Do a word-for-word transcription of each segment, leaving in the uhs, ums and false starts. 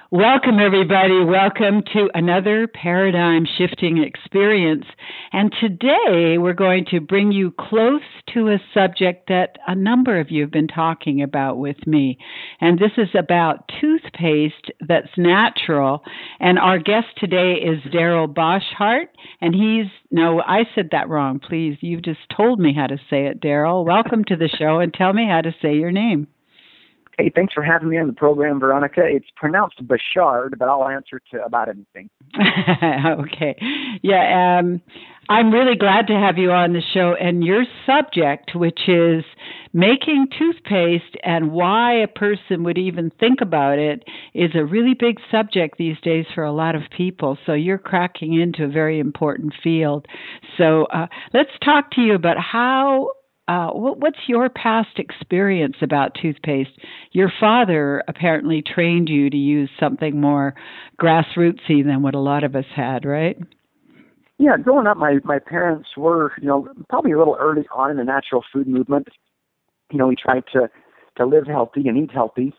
Welcome, everybody. Welcome to another paradigm shifting experience. And today we're going to bring you close to a subject that a number of you have been talking about with me. And this is about toothpaste that's natural. And our guest today is Daryl Boschart. And he's, no, I said that wrong. Please, you just told me how to say it, Daryl. Welcome to the show and tell me how to say your name. Hey, thanks for having me on the program, Veronica. It's pronounced Bashard, but I'll answer to about anything. Okay. Yeah, um, I'm really glad to have you on the show. And your subject, which is making toothpaste and why a person would even think about it, is a really big subject these days for a lot of people. So you're cracking into a very important field. So uh, let's talk to you about how Uh, what, what's your past experience about toothpaste? Your father apparently trained you to use something more grassrootsy than what a lot of us had, right? Yeah, growing up, my, my parents were, you know, probably a little early on in the natural food movement. You know, we tried to, to live healthy and eat healthy.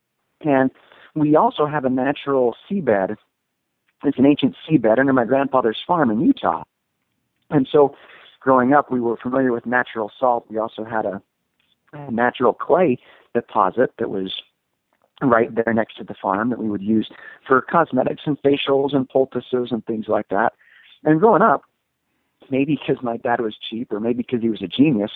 And we also have a natural seabed. It's an ancient seabed under my grandfather's farm in Utah. And so growing up, we were familiar with natural salt. We also had a, a natural clay deposit that was right there next to the farm that we would use for cosmetics and facials and poultices and things like that. And growing up, maybe because my dad was cheap or maybe because he was a genius,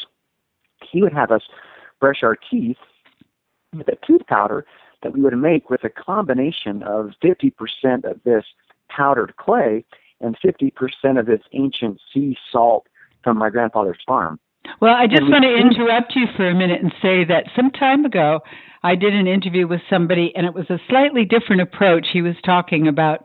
he would have us brush our teeth with a tooth powder that we would make with a combination of fifty percent of this powdered clay and fifty percent of this ancient sea salt from my grandfather's farm. Well, I just want to interrupt you for a minute and say that some time ago, I did an interview with somebody, and it was a slightly different approach. He was talking about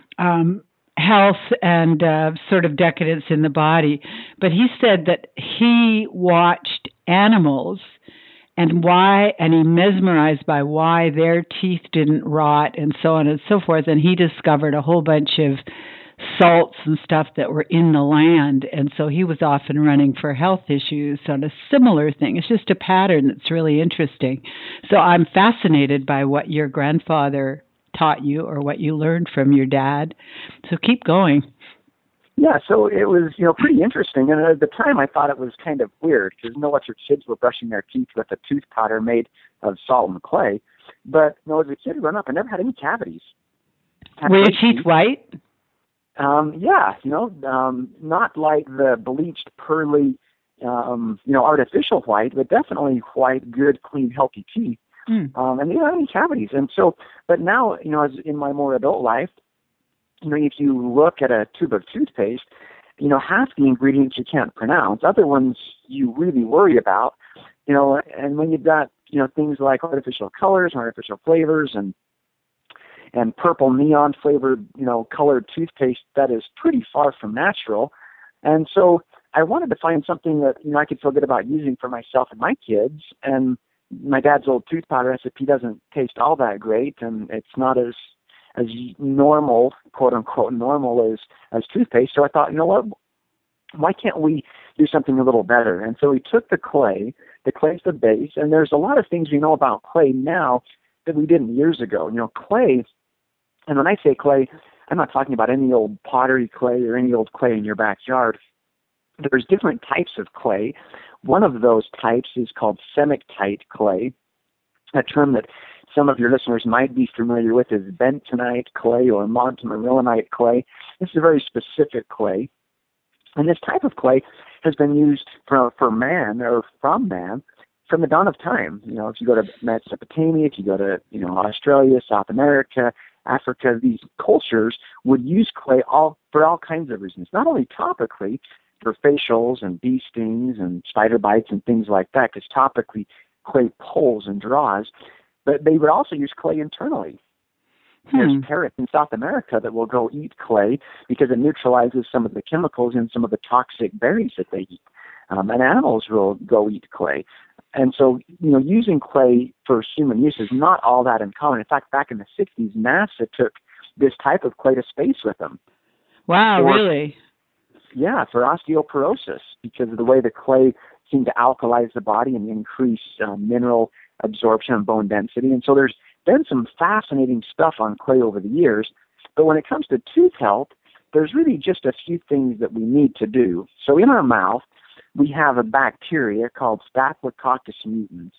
um, health and uh, sort of decadence in the body. But he said that he watched animals and why, and he mesmerized by why their teeth didn't rot and so on and so forth. And he discovered a whole bunch of salts and stuff that were in the land. And so he was often running for health issues on a similar thing. It's just a pattern that's really interesting. So I'm fascinated by what your grandfather taught you or what you learned from your dad. So keep going. Yeah, so it was, you know, pretty interesting. And at the time I thought it was kind of weird because no other kids were brushing their teeth with a tooth powder made of salt and clay. But, you know, as a kid growing up, I never had any cavities. Had were your teeth white? Um, yeah, you know, um, not like the bleached, pearly, um, you know, artificial white, but definitely white, good, clean, healthy teeth. Mm. Um, and they don't have any cavities. And so, but now, you know, as in my more adult life, you know, if you look at a tube of toothpaste, you know, half the ingredients you can't pronounce, other ones you really worry about, you know, and when you've got, you know, things like artificial colors and artificial flavors and and purple neon flavored, you know, colored toothpaste that is pretty far from natural. And so I wanted to find something that, you know, I could feel good about using for myself and my kids. And my dad's old tooth powder recipe doesn't taste all that great, and it's not as as normal, quote unquote, normal as, as toothpaste. So I thought, you know what, why can't we do something a little better? And so we took the clay, the clay's the base, and there's a lot of things we know about clay now that we didn't years ago. You know, clay, and when I say clay, I'm not talking about any old pottery clay or any old clay in your backyard. There's different types of clay. One of those types is called cementite clay, a term that some of your listeners might be familiar with is bentonite clay or montmorillonite clay. This is a very specific clay. And this type of clay has been used for, for man or from man from the dawn of time. You know, if you go to Mesopotamia, if you go to, you know, Australia, South America, Africa, these cultures would use clay all for all kinds of reasons, not only topically for facials and bee stings and spider bites and things like that, because topically clay pulls and draws, but they would also use clay internally. Hmm. There's parrots in South America that will go eat clay because it neutralizes some of the chemicals in some of the toxic berries that they eat. Um, and animals will go eat clay. And so, you know, using clay for human use is not all that uncommon. In fact, back in the sixties, NASA took this type of clay to space with them. Wow, for, really? Yeah, for osteoporosis, because of the way the clay seemed to alkalize the body and increase uh, mineral absorption and bone density. And so there's been some fascinating stuff on clay over the years, but when it comes to tooth health, there's really just a few things that we need to do. So in our mouth, we have a bacteria called Staphylococcus mutans.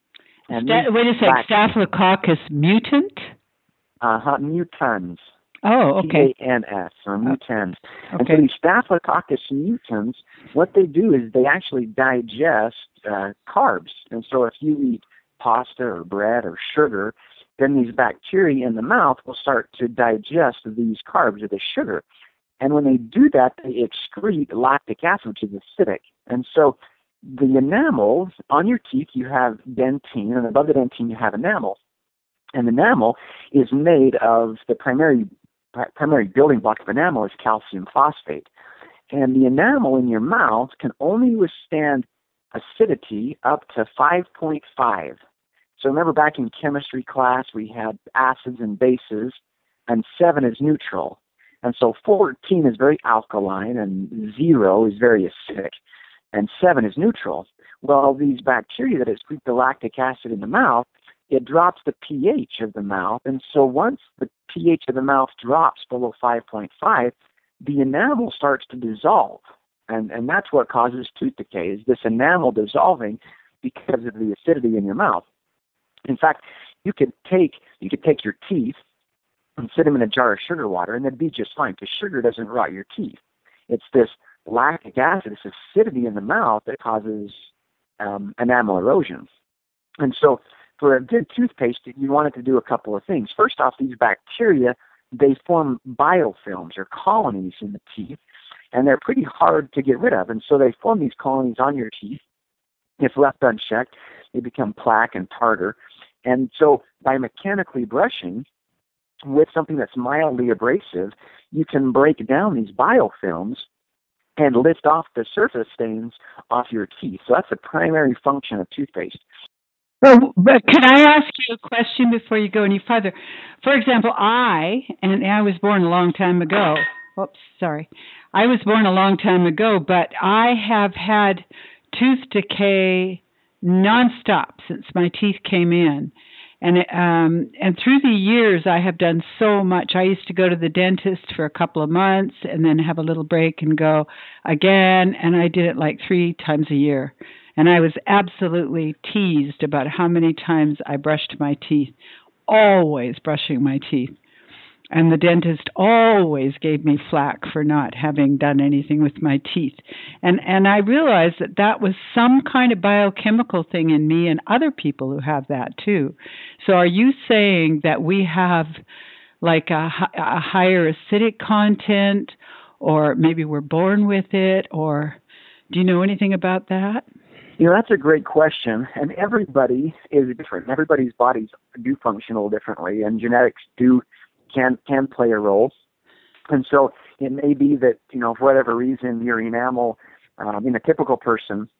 And Sta- wait a second, bac- Staphylococcus mutant? Uh-huh, mutans. Oh, okay. T A N S, or mutans. Okay. And so these Staphylococcus mutans, what they do is they actually digest uh, carbs. And so if you eat pasta or bread or sugar, then these bacteria in the mouth will start to digest these carbs or the sugar. And when they do that, they excrete lactic acid, which is acidic. And so the enamel on your teeth, you have dentine, and above the dentine you have enamel. And enamel is made of the primary primary building block of enamel is calcium phosphate. And the enamel in your mouth can only withstand acidity up to five point five. So remember back in chemistry class, we had acids and bases, and seven is neutral. And so fourteen is very alkaline, and zero is very acidic, and seven is neutral. Well, these bacteria that excrete the lactic acid in the mouth, it drops the pH of the mouth. And so once the pH of the mouth drops below five point five, the enamel starts to dissolve. And, and that's what causes tooth decay, is this enamel dissolving because of the acidity in your mouth. In fact, you could take you could take your teeth and sit them in a jar of sugar water, and they'd be just fine, because sugar doesn't rot your teeth. It's this lactic acid, this acidity in the mouth that causes um, enamel erosion. And so for a good toothpaste, you want it to do a couple of things. First off, these bacteria, they form biofilms or colonies in the teeth, and they're pretty hard to get rid of. And so they form these colonies on your teeth. If left unchecked, they become plaque and tartar. And so by mechanically brushing with something that's mildly abrasive, you can break down these biofilms and lift off the surface stains off your teeth. So that's the primary function of toothpaste. Well, but can I ask you a question before you go any further? For example, I, and I was born a long time ago. Oops, sorry. I was born a long time ago, but I have had tooth decay nonstop since my teeth came in. And um, and through the years, I have done so much. I used to go to the dentist for a couple of months and then have a little break and go again. And I did it like three times a year. And I was absolutely teased about how many times I brushed my teeth, always brushing my teeth. And the dentist always gave me flack for not having done anything with my teeth. And and I realized that that was some kind of biochemical thing in me and other people who have that too. So are you saying that we have like a, a higher acidic content, or maybe we're born with it, or do you know anything about that? You know, that's a great question. And everybody is different. Everybody's bodies do function a little differently, and genetics do can can play a role. And so it may be that, you know, for whatever reason, your enamel um, in a typical person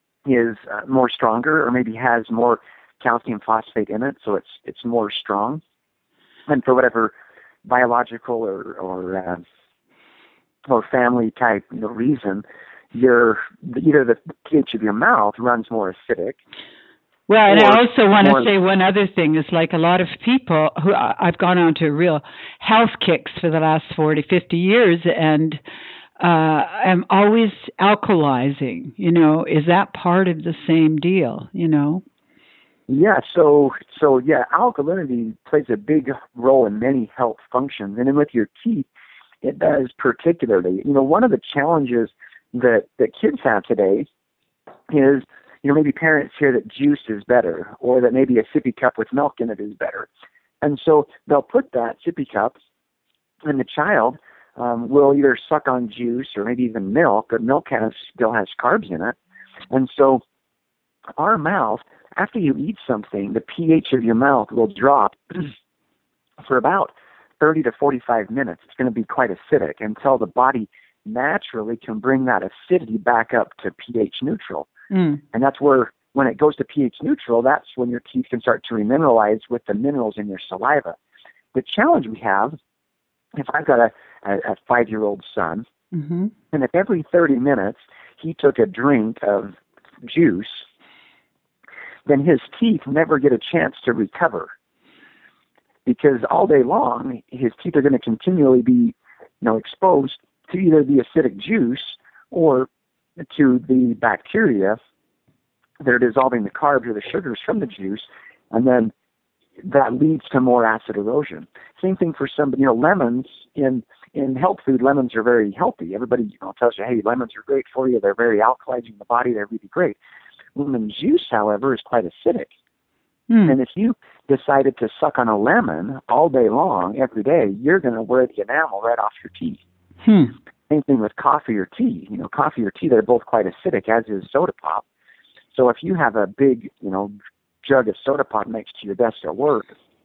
is uh, more stronger, or maybe has more calcium phosphate in it, so it's it's more strong. And for whatever biological or or, uh, or family type, you know, reason, your either the pH of your mouth runs more acidic. Well, and I also want to say one other thing is, like, a lot of people who I've gone on to real health kicks for the last forty, fifty years, and uh, I'm always alkalizing, you know, is that part of the same deal, you know? Yeah, so, so yeah, alkalinity plays a big role in many health functions, and then with your teeth, it does particularly. You know, one of the challenges that, that kids have today is, you know, maybe parents hear that juice is better, or that maybe a sippy cup with milk in it is better. And so they'll put that sippy cup, and the child um, will either suck on juice or maybe even milk, but milk has, still has carbs in it. And so our mouth, after you eat something, the pH of your mouth will drop for about thirty to forty-five minutes. It's going to be quite acidic until the body naturally can bring that acidity back up to pH neutral. Mm. And that's where, when it goes to pH neutral, that's when your teeth can start to remineralize with the minerals in your saliva. The challenge we have, if I've got a, a, a five-year-old son, mm-hmm. and if every thirty minutes he took a drink of juice, then his teeth never get a chance to recover. because all day long, his teeth are going to continually be, you know, exposed to either the acidic juice or to the bacteria that are dissolving the carbs or the sugars from the juice, and then that leads to more acid erosion. Same thing for some, you know, lemons. In in health food, lemons are very healthy. Everybody, you know, tells you, hey, lemons are great for you. They're very alkalizing the body. They're really great. Lemon juice, however, is quite acidic. Mm. And if you decided to suck on a lemon all day long, every day, you're going to wear the enamel right off your teeth. Hmm. Same thing with coffee or tea. You know, coffee or tea, they're both quite acidic, as is soda pop. So if you have a big, you know, jug of soda pop next to your desk at work,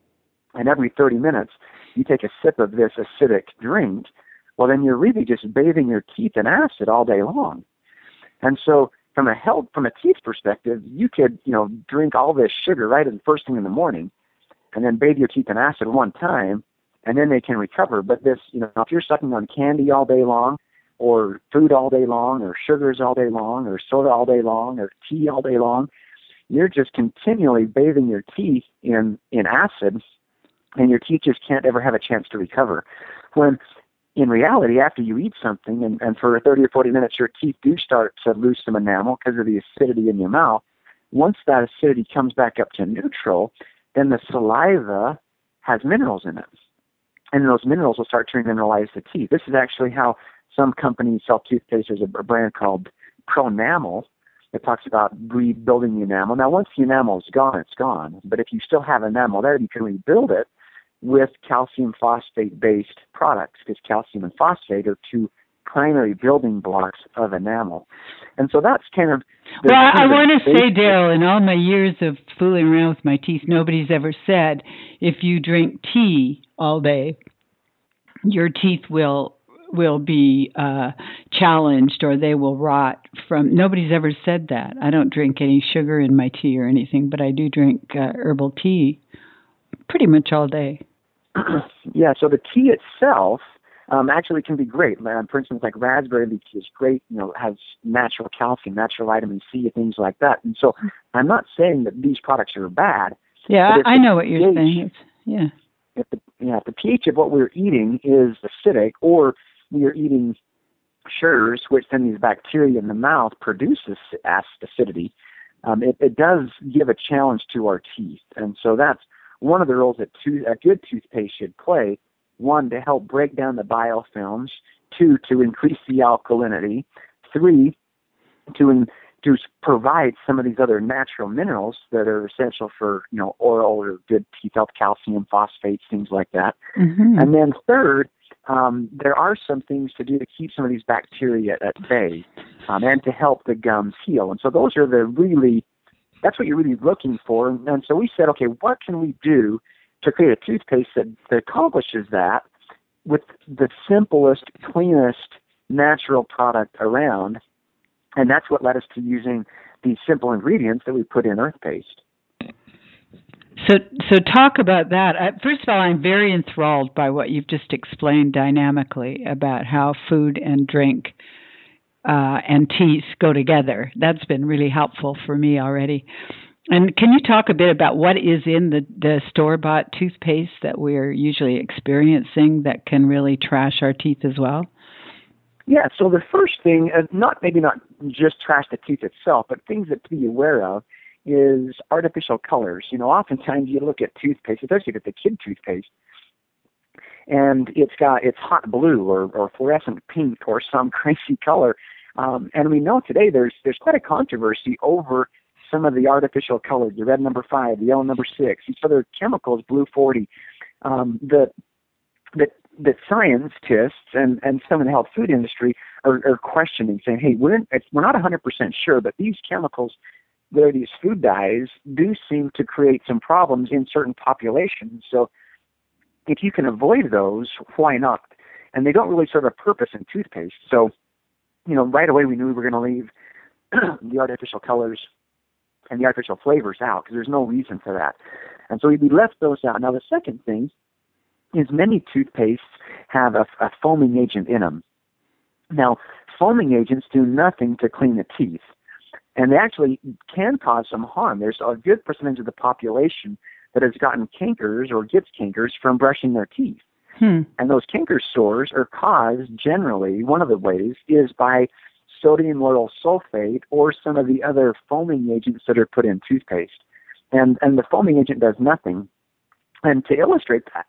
and every thirty minutes you take a sip of this acidic drink, well, then you're really just bathing your teeth in acid all day long. And so from a health, from a teeth perspective, you could, you know, drink all this sugar right at the first thing in the morning, and then bathe your teeth in acid one time, and then they can recover. But this, you know, if you're sucking on candy all day long, or food all day long, or sugars all day long, or soda all day long, or tea all day long, you're just continually bathing your teeth in, in acid, and your teeth just can't ever have a chance to recover. When in reality, after you eat something, and, and for thirty or forty minutes, your teeth do start to lose some enamel because of the acidity in your mouth. Once that acidity comes back up to neutral, then the saliva has minerals in it. And those minerals will start to mineralize the teeth. This is actually how some companies sell toothpaste. There's a brand called Pronamel that talks about rebuilding the enamel. Now, once the enamel is gone, it's gone. But if you still have enamel there, you can rebuild it with calcium phosphate-based products, because calcium and phosphate are two primary building blocks of enamel. And so that's kind of... The, well, I, I want to basic... say, Darrell, in all my years of fooling around with my teeth, nobody's ever said if you drink tea all day, your teeth will will be uh, challenged or they will rot from... Nobody's ever said that. I don't drink any sugar in my tea or anything, but I do drink uh, herbal tea pretty much all day. Yeah, so the tea itself um, actually can be great. Um, for instance, like raspberry leaf tea is great, you know, has natural calcium, natural vitamin C, things like that. And so I'm not saying that these products are bad. Yeah, I know what you're pH, saying. It's, yeah. If the, yeah, if the pH of what we're eating is acidic, or we are eating sugars, which then these bacteria in the mouth produces acidity, um, it, it does give a challenge to our teeth. And so that's one of the roles that tooth, a good toothpaste should play. One, to help break down the biofilms. Two, to increase the alkalinity. Three, to in, to provide some of these other natural minerals that are essential for, you know, oral or good teeth health, calcium, phosphates, things like that. Mm-hmm. And then third, um, there are some things to do to keep some of these bacteria at bay, um, and to help the gums heal. And so those are the really, that's what you're really looking for. And, and so we said, okay, what can we do to create a toothpaste that, that accomplishes that with the simplest, cleanest, natural product around? And that's what led us to using these simple ingredients that we put in Earth Paste. So, so talk about that. Uh, first of all, I'm very enthralled by what you've just explained dynamically about how food and drink uh, and teeth go together. That's been really helpful for me already. And can you talk a bit about what is in the, the store-bought toothpaste that we're usually experiencing that can really trash our teeth as well? Yeah, so the first thing, uh, not maybe not just trash the tooth itself, but things that to be aware of is artificial colors. You know, oftentimes you look at toothpaste, especially if it's a kid toothpaste, and it's got it's hot blue or, or fluorescent pink or some crazy color. Um, and we know today there's there's quite a controversy over some of the artificial colors, the red number five, the yellow number six, these other chemicals, blue forty, um, that that that scientists and, and some in the health food industry are, are questioning, saying, hey, we're it's, we're not one hundred percent sure, but these chemicals, that are these food dyes, do seem to create some problems in certain populations. So if you can avoid those, why not? And they don't really serve a purpose in toothpaste. So, you know, right away we knew we were going to leave the artificial colors and the artificial flavors out, because there's no reason for that. And so we left those out. Now, the second thing is many toothpastes have a, a foaming agent in them. Now, foaming agents do nothing to clean the teeth, and they actually can cause some harm. There's a good percentage of the population that has gotten cankers or gets cankers from brushing their teeth. Hmm. And those canker sores are caused generally, one of the ways, is by sodium lauryl sulfate or some of the other foaming agents that are put in toothpaste. And, and the foaming agent does nothing. And to illustrate that,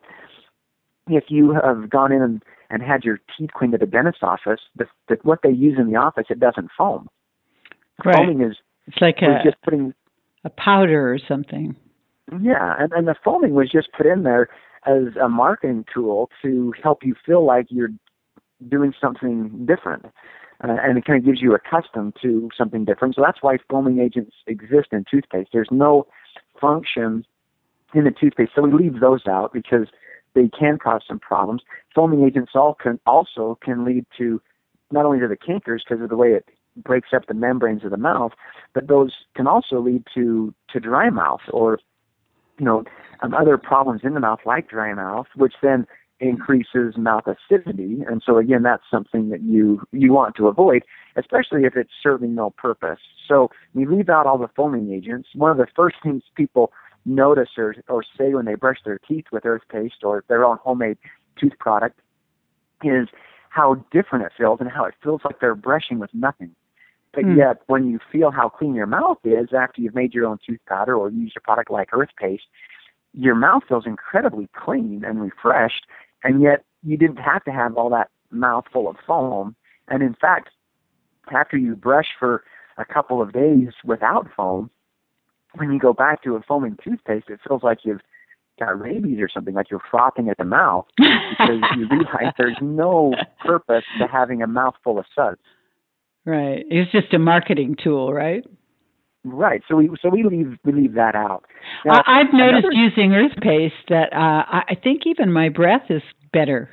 if you have gone in and, and had your teeth cleaned at a dentist's office, the, the, what they use in the office, it doesn't foam. Right. Foaming is it's like a, just putting a powder or something. Yeah, and, and the foaming was just put in there as a marketing tool to help you feel like you're doing something different. Uh, and it kind of gives you accustomed to something different. So that's why foaming agents exist in toothpaste. There's no function in the toothpaste. So we leave those out because they can cause some problems. Foaming agents all can, also can lead to not only to the cankers because of the way it breaks up the membranes of the mouth, but those can also lead to, to dry mouth or, you know, um, other problems in the mouth like dry mouth, which then increases mouth acidity. And so, again, that's something that you, you want to avoid, especially if it's serving no purpose. So we leave out all the foaming agents. One of the first things people notice or, or say when they brush their teeth with earth paste or their own homemade tooth product is how different it feels and how it feels like they're brushing with nothing. But mm. yet, when you feel how clean your mouth is after you've made your own tooth powder or used a product like earth paste, your mouth feels incredibly clean and refreshed, and yet you didn't have to have all that mouth full of foam. And in fact, after you brush for a couple of days without foam, when you go back to a foaming toothpaste, it feels like you've got rabies or something, like you're frothing at the mouth because you realize there's no purpose to having a mouth full of suds. Right. It's just a marketing tool, right? Right. So we so we leave we leave that out. Now, I've noticed another, using earth paste that uh, I think even my breath is better.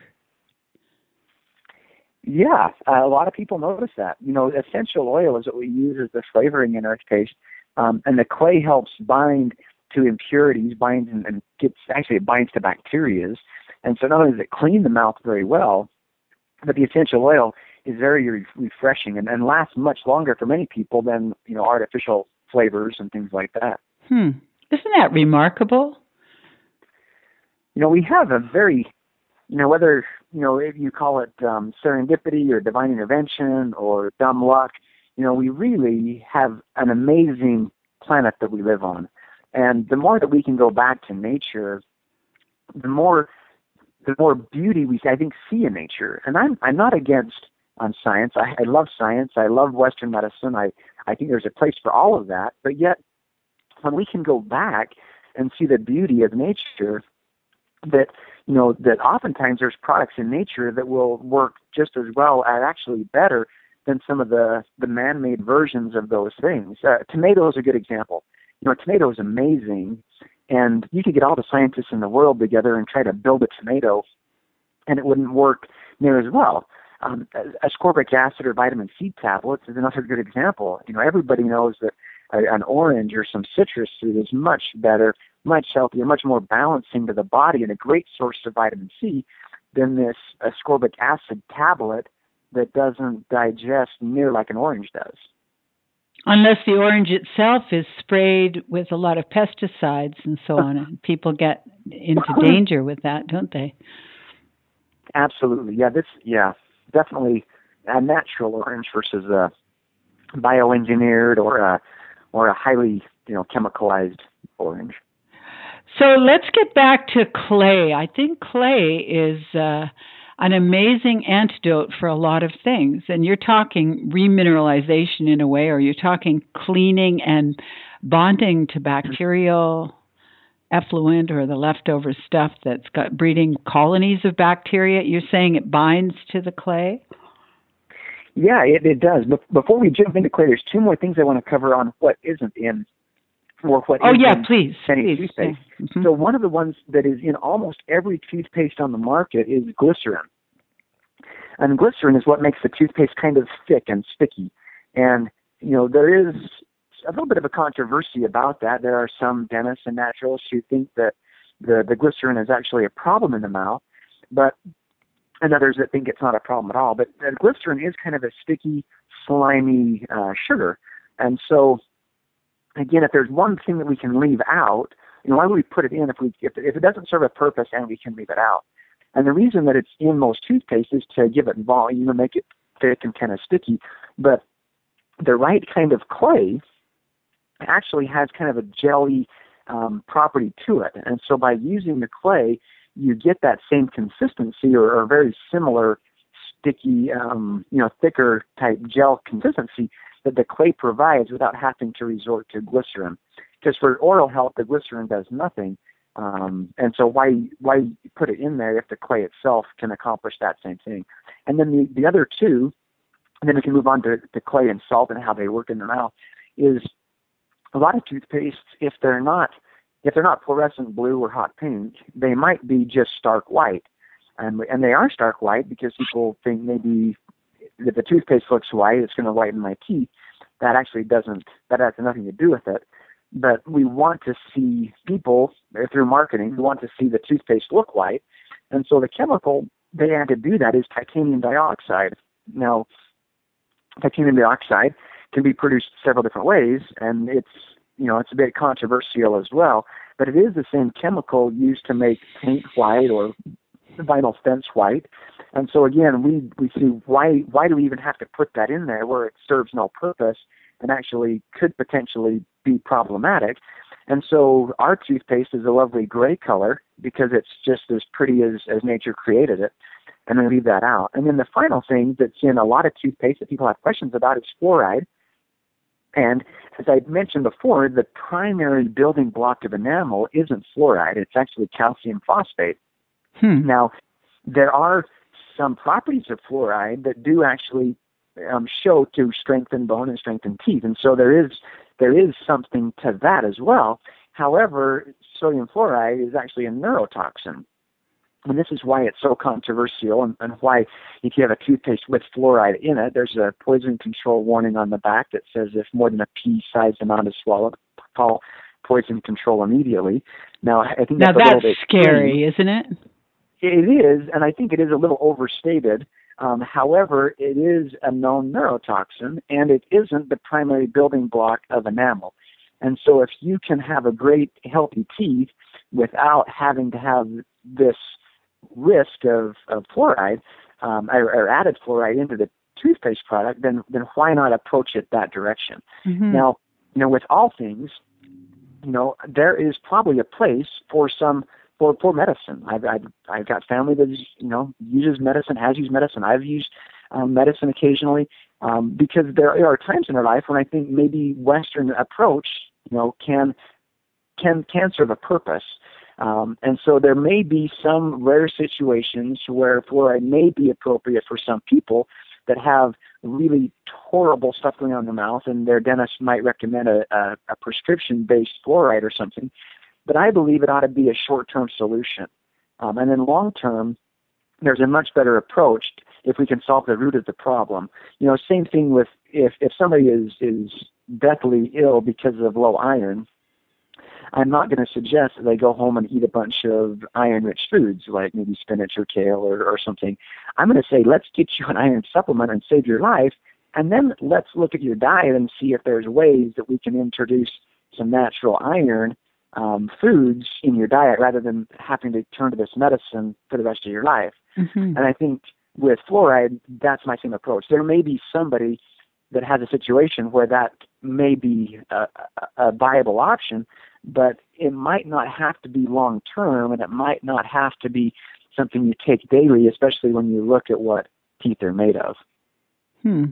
Yeah, uh, a lot of people notice that. You know, essential oil is what we use as the flavoring in earth paste, um, and the clay helps bind to impurities, binds and, and gets actually it binds to bacteria, and so not only does it clean the mouth very well, but the essential oil is very re- refreshing and, and lasts much longer for many people than, you know, artificial flavors and things like that. Hmm. Isn't that remarkable? You know, we have a very, you know, whether, you know, if you call it um, serendipity or divine intervention or dumb luck, you know, we really have an amazing planet that we live on. And the more that we can go back to nature, the more the more beauty we, I think, see in nature. And I'm I'm not against on science. I, I love science. I love Western medicine. I, I think there's a place for all of that. But yet, when we can go back and see the beauty of nature, that, you know, that oftentimes there's products in nature that will work just as well and actually better than some of the, the man-made versions of those things. Uh, tomato is a good example. You know, tomato is amazing, and you could get all the scientists in the world together and try to build a tomato, and it wouldn't work near as well. Um, ascorbic acid or vitamin C tablets is another good example. You know, everybody knows that a, an orange or some citrus fruit is much better, much healthier, much more balancing to the body and a great source of vitamin C than this ascorbic acid tablet that doesn't digest near like an orange does. Unless the orange itself is sprayed with a lot of pesticides and so on, and people get into danger with that, don't they? Absolutely. Yeah, this, yeah. Definitely a natural orange versus a bioengineered or a or a highly, you know, chemicalized orange. So let's get back to clay. I think clay is uh, an amazing antidote for a lot of things. And you're talking remineralization in a way, or you're talking cleaning and bonding to bacterial effluent or the leftover stuff that's got breeding colonies of bacteria. You're saying it binds to the clay? Yeah, it, it does. But before we jump into clay, there's two more things I want to cover on what isn't in, or what oh, is yeah, in please, any please. toothpaste. Yeah. Mm-hmm. So one of the ones that is in almost every toothpaste on the market is glycerin. And glycerin is what makes the toothpaste kind of thick and sticky. And, you know, there is a little bit of a controversy about that. There are some dentists and naturalists who think that the, the glycerin is actually a problem in the mouth, but and others that think it's not a problem at all. But uh, glycerin is kind of a sticky, slimy uh, sugar. And so, again, if there's one thing that we can leave out you know, why would we put it in if we if, if it doesn't serve a purpose and we can leave it out? And the reason that it's in most toothpaste is to give it volume and make it thick and kind of sticky. But the right kind of clay actually has kind of a jelly um, property to it. And so by using the clay, you get that same consistency or, or very similar sticky, um, you know, thicker type gel consistency that the clay provides without having to resort to glycerin. Because for oral health, the glycerin does nothing. Um, and so why why put it in there if the clay itself can accomplish that same thing? And then the, the other two, and then we can move on to, to clay and salt and how they work in the mouth, is a lot of toothpastes, if they're not if they're not fluorescent blue or hot pink, they might be just stark white. And and they are stark white because people think maybe if the toothpaste looks white, it's going to whiten my teeth. That actually doesn't, that has nothing to do with it. But we want to see people, through marketing, we want to see the toothpaste look white. And so the chemical they had to do that is titanium dioxide. Now, titanium dioxide can be produced several different ways, and it's, you know, it's a bit controversial as well, but it is the same chemical used to make paint white or vinyl fence white. And so again, we, we see why, why do we even have to put that in there where it serves no purpose and actually could potentially be problematic. And so our toothpaste is a lovely gray color because it's just as pretty as, as nature created it. And we leave that out. And then the final thing that's in a lot of toothpaste that people have questions about is fluoride. And as I mentioned before, the primary building block of enamel isn't fluoride. It's actually calcium phosphate. Hmm. Now, there are some properties of fluoride that do actually um, show to strengthen bone and strengthen teeth. And so there is there is something to that as well. However, sodium fluoride is actually a neurotoxin. And this is why it's so controversial and, and why if you have a toothpaste with fluoride in it, there's a poison control warning on the back that says if more than a pea-sized amount is swallowed, call poison control immediately. Now, I think now that's, that's a little bit scary, isn't it? It is, and I think it is a little overstated. Um, however, it is a known neurotoxin, and it isn't the primary building block of enamel. And so if you can have a great, healthy teeth without having to have this risk of, of fluoride um, or, or added fluoride into the toothpaste product, then then why not approach it that direction? Mm-hmm. Now, you know, with all things, you know, there is probably a place for some for for medicine. I've I've, I've got family that is, you know uses medicine, has used medicine. I've used um, medicine occasionally um, because there are times in our life when I think maybe Western approach, you know, can can can serve a purpose. Um, and so there may be some rare situations where fluoride may be appropriate for some people that have really horrible stuff going on in their mouth, and their dentist might recommend a, a, a prescription-based fluoride or something. But I believe it ought to be a short-term solution. Um, and then long-term, there's a much better approach if we can solve the root of the problem. You know, same thing with if, if somebody is, is deathly ill because of low iron, I'm not going to suggest that they go home and eat a bunch of iron-rich foods like maybe spinach or kale or, or something. I'm going to say, let's get you an iron supplement and save your life, and then let's look at your diet and see if there's ways that we can introduce some natural iron um, foods in your diet rather than having to turn to this medicine for the rest of your life. Mm-hmm. And I think with fluoride, that's my same approach. There may be somebody that has a situation where that may be a, a, a viable option, but it might not have to be long-term, and it might not have to be something you take daily, especially when you look at what teeth are made of. Hmm.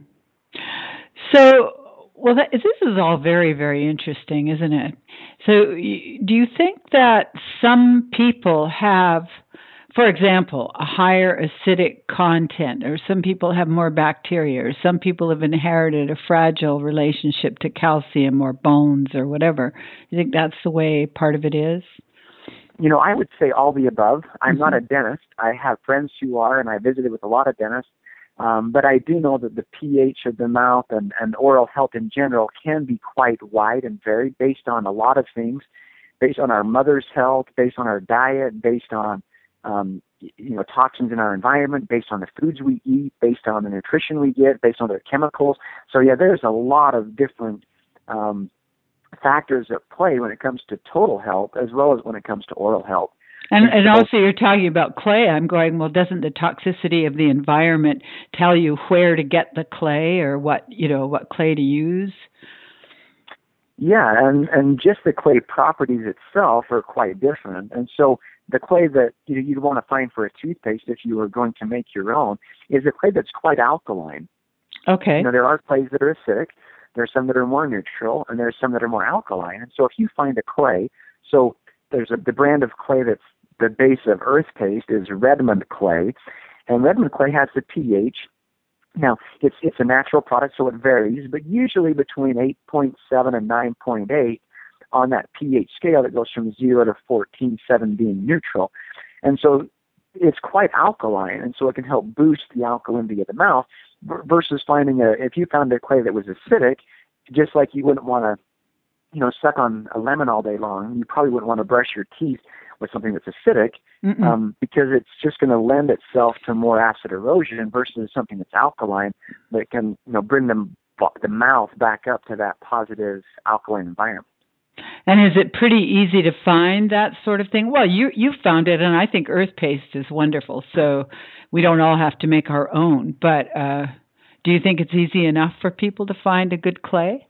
So, well, that, this is all very, very interesting, isn't it? So do you think that some people have, for example, a higher acidic content, or some people have more bacteria, or some people have inherited a fragile relationship to calcium or bones or whatever? You think that's the way part of it is? You know, I would say all the above. I'm mm-hmm. not a dentist. I have friends who are, and I visited with a lot of dentists. Um, but I do know that the pH of the mouth and, and oral health in general can be quite wide and varied based on a lot of things, based on our mother's health, based on our diet, based on Um, you know, toxins in our environment, based on the foods we eat, based on the nutrition we get, based on the chemicals. So yeah, there's a lot of different um, factors at play when it comes to total health as well as when it comes to oral health. And, and also you're talking about clay. I'm going, well, doesn't the toxicity of the environment tell you where to get the clay or what, you know, what clay to use? Yeah, and, and just the clay properties itself are quite different. And so the clay that you know, you'd want to find for a toothpaste if you were going to make your own is a clay that's quite alkaline. Okay. You know, there are clays that are acidic, there are some that are more neutral, and there are some that are more alkaline. And so if you find a clay, so there's a, the brand of clay that's the base of earth paste is Redmond clay, and Redmond clay has the pH. Now, it's it's a natural product, so it varies, but usually between eight point seven and nine point eight on that pH scale that goes from zero to fourteen, seven being neutral. And so it's quite alkaline, and so it can help boost the alkalinity of the mouth versus finding a, if you found a clay that was acidic, just like you wouldn't want to, you know, suck on a lemon all day long, you probably wouldn't want to brush your teeth with something that's acidic um, because it's just going to lend itself to more acid erosion versus something that's alkaline that can, you know, bring them the mouth back up to that positive alkaline environment. And is it pretty easy to find that sort of thing? Well, you you found it, and I think earth paste is wonderful, so we don't all have to make our own. But uh, do you think it's easy enough for people to find a good clay?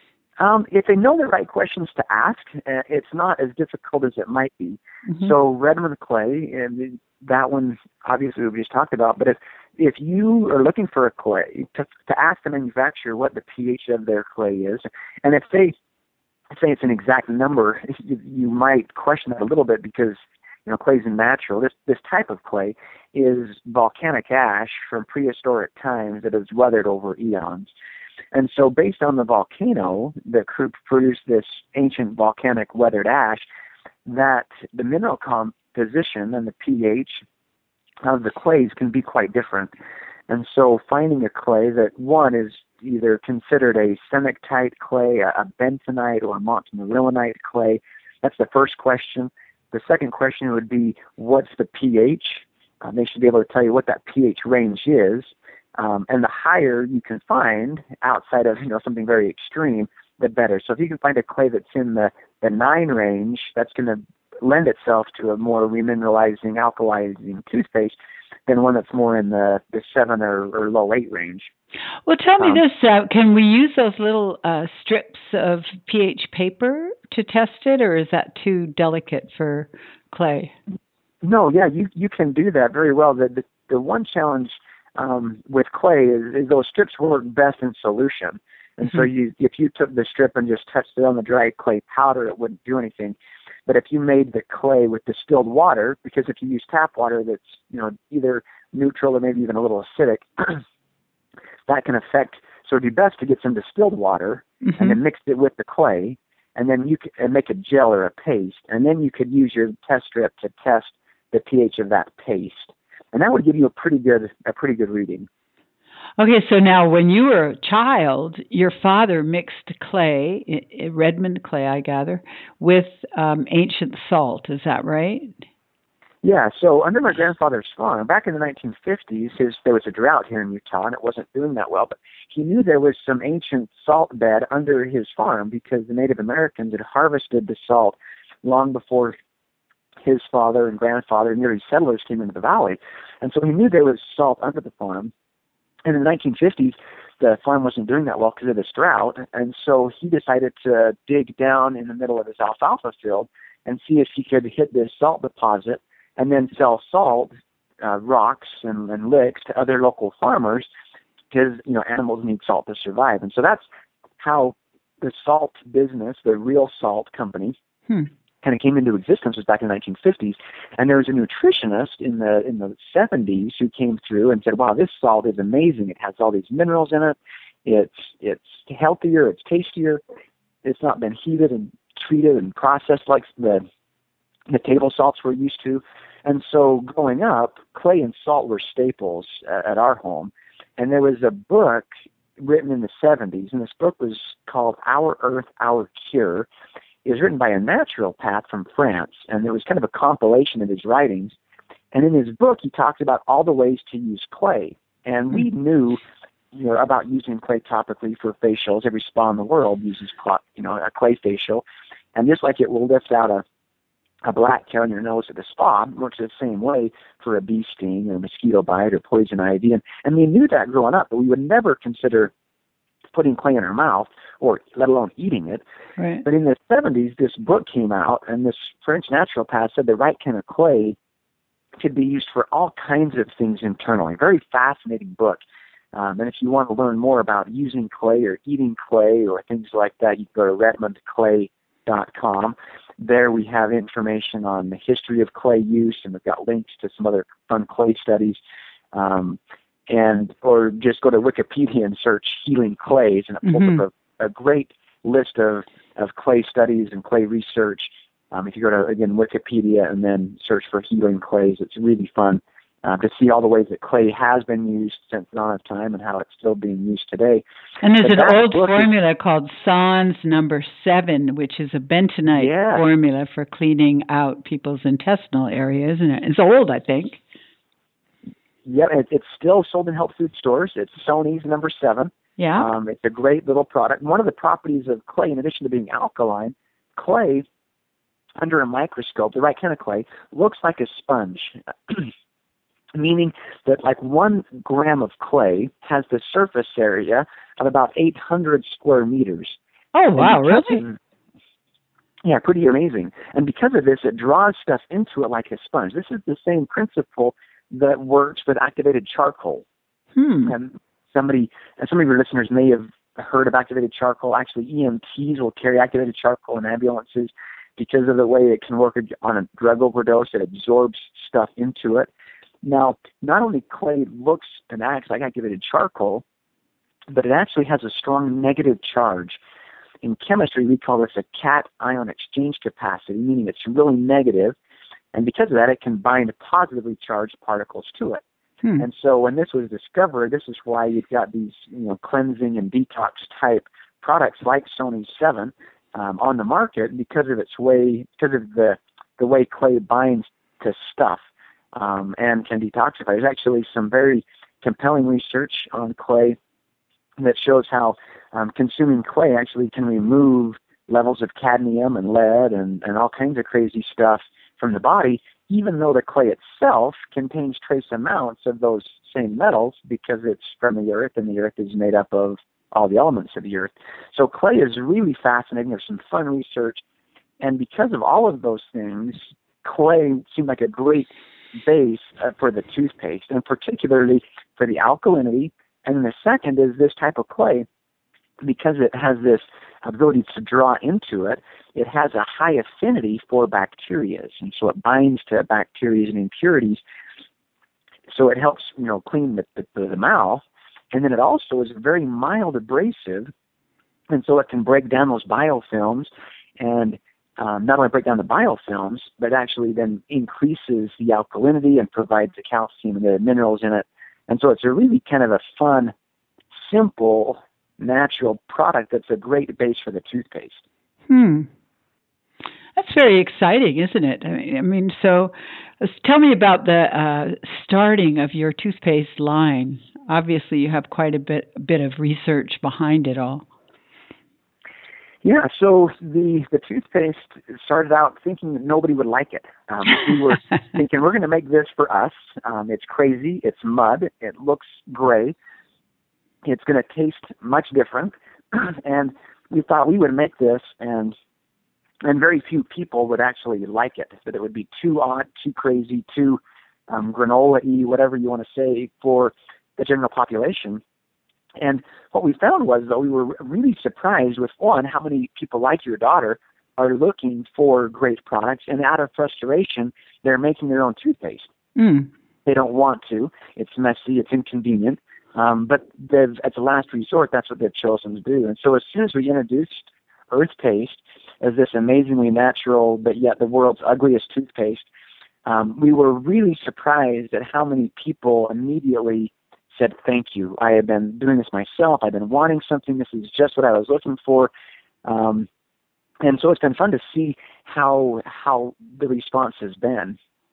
Um, if they know the right questions to ask, uh, it's not as difficult as it might be. Mm-hmm. So Redmond clay, and that one obviously we just talked about, but if if you are looking for a clay, to, to ask the manufacturer what the pH of their clay is, and if they say it's an exact number, you, you might question that a little bit because, you know, clay's natural. This this type of clay is volcanic ash from prehistoric times that has weathered over eons. And so based on the volcano that produced this ancient volcanic weathered ash, that the mineral composition and the pH of the clays can be quite different. And so finding a clay that, one, is either considered a cementite clay, a, a bentonite, or a montmorillonite clay, that's the first question. The second question would be, what's the pH? Uh, they should be able to tell you what that pH range is. Um, and the higher you can find outside of, you know, something very extreme, the better. So if you can find a clay that's in the, the nine range, that's going to lend itself to a more remineralizing, alkalizing toothpaste than one that's more in the, the seven or, or low eight range. Well, tell me um, this, uh, can we use those little uh, strips of pH paper to test it, or is that too delicate for clay? No, yeah, you, you can do that very well. The, the, the one challenge um, with clay is, is those strips work best in solution. And mm-hmm. so you, if you took the strip and just touched it on the dry clay powder, it wouldn't do anything. But if you made the clay with distilled water, because if you use tap water that's, you know, either neutral or maybe even a little acidic, that can affect. So it'd be best to get some distilled water mm-hmm. and then mix it with the clay, and then you could and make a gel or a paste, and then you could use your test strip to test the pH of that paste, and that would give you a pretty good a pretty good reading. Okay, so now when you were a child, your father mixed clay, Redmond clay, I gather, with um, ancient salt. Is that right? Yeah, so under my grandfather's farm, back in the nineteen fifties, his, there was a drought here in Utah, and it wasn't doing that well, but he knew there was some ancient salt bed under his farm because the Native Americans had harvested the salt long before his father and grandfather and the early settlers came into the valley. And so he knew there was salt under the farm. And in the nineteen fifties, the farm wasn't doing that well because of this drought, and so he decided to dig down in the middle of his alfalfa field and see if he could hit this salt deposit and then sell salt, uh, rocks, and, and licks to other local farmers because, you know, animals need salt to survive. And so that's how the salt business, the Real Salt Company, hmm. kind of came into existence. Was back in the nineteen fifties, and there was a nutritionist in the in the seventies who came through and said, "Wow, this salt is amazing. It has all these minerals in it. It's it's healthier. It's tastier. It's not been heated and treated and processed like the the table salts we're used to." And so, growing up, clay and salt were staples at, at our home. And there was a book written in the seventies, and this book was called "Our Earth, Our Cure." It was written by a naturopath from France, and it was kind of a compilation of his writings. And in his book, he talked about all the ways to use clay. And we knew you know, about using clay topically for facials. Every spa in the world uses, you know, a clay facial. And just like it will lift out a, a black hair on your nose at the spa, it works the same way for a bee sting or mosquito bite or poison ivy. And, and we knew that growing up, but we would never consider putting clay in our mouth, or let alone eating it. Right. But in the seventies, this book came out, and this French naturopath said the right kind of clay could be used for all kinds of things internally. Very fascinating book. Um, and if you want to learn more about using clay or eating clay or things like that, you can go to redmond clay dot com. There we have information on the history of clay use, and we've got links to some other fun clay studies. Um, and or just go to Wikipedia and search healing clays, and it pulls mm-hmm. up a, a great list of, of clay studies and clay research. Um, if you go to, again, Wikipedia and then search for healing clays, it's really fun uh, to see all the ways that clay has been used since the dawn of time and how it's still being used today. And there's but an old formula is, called Sans number seven, which is a bentonite yeah. formula for cleaning out people's intestinal area, isn't it? It's old, I think. Yeah, it, it's still sold in health food stores. It's Sony's number seven. Yeah. Um, it's a great little product. One of the properties of clay, in addition to being alkaline, clay, under a microscope, the right kind of clay, looks like a sponge, meaning that like one gram of clay has the surface area of about eight hundred square meters. Oh, wow, really? Of, yeah, pretty amazing. And because of this, it draws stuff into it like a sponge. This is the same principle that works with activated charcoal. Hmm. And somebody, and some of your listeners may have heard of activated charcoal. Actually, E M Ts will carry activated charcoal in ambulances because of the way it can work on a drug overdose. It absorbs stuff into it. Now, not only clay looks and acts like activated charcoal, but it actually has a strong negative charge. In chemistry, we call this a cation exchange capacity, meaning it's really negative. And because of that, it can bind positively charged particles to it. Hmm. And so when this was discovered, this is why you've got these, you know, cleansing and detox type products like Sony seven um, on the market because of its way, because of the the way clay binds to stuff um, and can detoxify. There's actually some very compelling research on clay that shows how um, consuming clay actually can remove levels of cadmium and lead and, and all kinds of crazy stuff from the body, even though the clay itself contains trace amounts of those same metals because it's from the earth, and the earth is made up of all the elements of the earth. So clay is really fascinating. There's some fun research. And because of all of those things, clay seemed like a great base uh, for the toothpaste, and particularly for the alkalinity. And then the second is this type of clay, because it has this ability to draw into it, it has a high affinity for bacteria, and so it binds to bacteria and impurities. So it helps, you know, clean the, the, the mouth, and then it also is very mild abrasive, and so it can break down those biofilms, and um, not only break down the biofilms, but actually then increases the alkalinity and provides the calcium and the minerals in it. And so it's a really kind of a fun, simple, natural product that's a great base for the toothpaste. Hmm. That's very exciting, isn't it? I mean, I mean so uh, tell me about the uh, starting of your toothpaste line. Obviously, you have quite a bit, a bit of research behind it all. Yeah, so the, the toothpaste started out thinking that nobody would like it. Um, we were thinking, we're going to make this for us. Um, it's crazy. It's mud. It looks gray. It's going to taste much different. And we thought we would make this, and and very few people would actually like it, that it would be too odd, too crazy, too um, granola-y, whatever you want to say, for the general population. And what we found was, though, we were really surprised with, one, how many people like your daughter are looking for great products, and out of frustration, they're making their own toothpaste. Mm. They don't want to. It's messy. It's inconvenient. Um, but at the last resort, that's what they've chosen to do. And so as soon as we introduced Earth Paste as this amazingly natural, but yet the world's ugliest toothpaste, um, we were really surprised at how many people immediately said, thank you. I have been doing this myself. I've been wanting something. This is just what I was looking for. Um, and so it's been fun to see how how the response has been.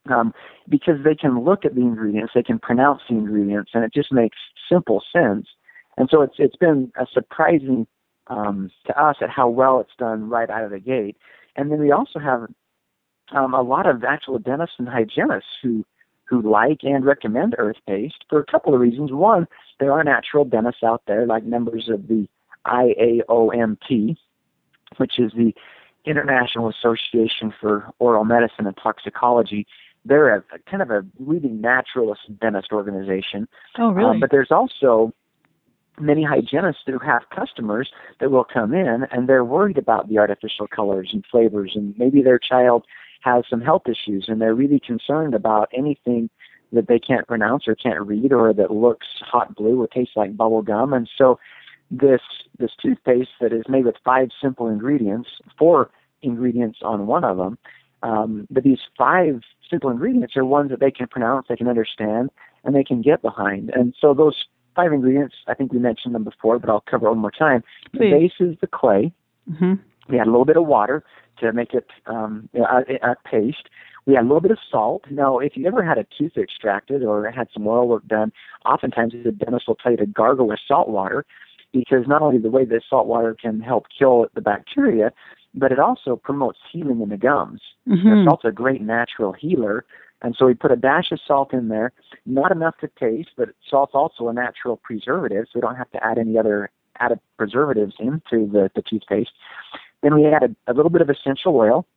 um, because they can look at the ingredients, they can pronounce the ingredients, and it just makes simple sense. And so it's it's been a surprising um, to us at how well it's done right out of the gate. And then we also have um, a lot of actual dentists and hygienists who who like and recommend earth paste for a couple of reasons. One, there are natural dentists out there, like members of the I A O M T, which is the International Association for Oral Medicine and Toxicology. They're a, kind of a leading naturalist dentist organization. Oh, really? Um, but there's also many hygienists who have customers that will come in, and they're worried about the artificial colors and flavors, and maybe their child has some health issues, and they're really concerned about anything that they can't pronounce or can't read or that looks hot blue or tastes like bubble gum. And so this this toothpaste that is made with five simple ingredients, four ingredients on one of them, um, but these five simple ingredients are ones that they can pronounce, they can understand, and they can get behind. And so those five ingredients, I think we mentioned them before, but I'll cover it one more time. Please. The base is the clay. Mm-hmm. We add a little bit of water to make it um, a, a paste. We add a little bit of salt. Now, if you ever had a tooth extracted or had some oil work done, oftentimes the dentist will tell you to gargle with salt water, because not only the way that salt water can help kill the bacteria, but it also promotes healing in the gums. Mm-hmm. Now, salt's a great natural healer, and so we put a dash of salt in there, not enough to taste, but salt's also a natural preservative, so we don't have to add any other added preservatives into the, the toothpaste. Then we added a little bit of essential oil,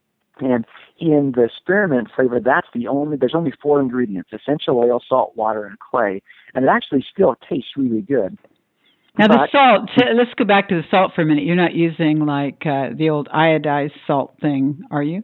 and in the spearmint flavor, that's the only, there's only four ingredients: essential oil, salt, water, and clay, and it actually still tastes really good. Now but, the salt, let's go back to the salt for a minute. You're not using like uh, the old iodized salt thing, are you?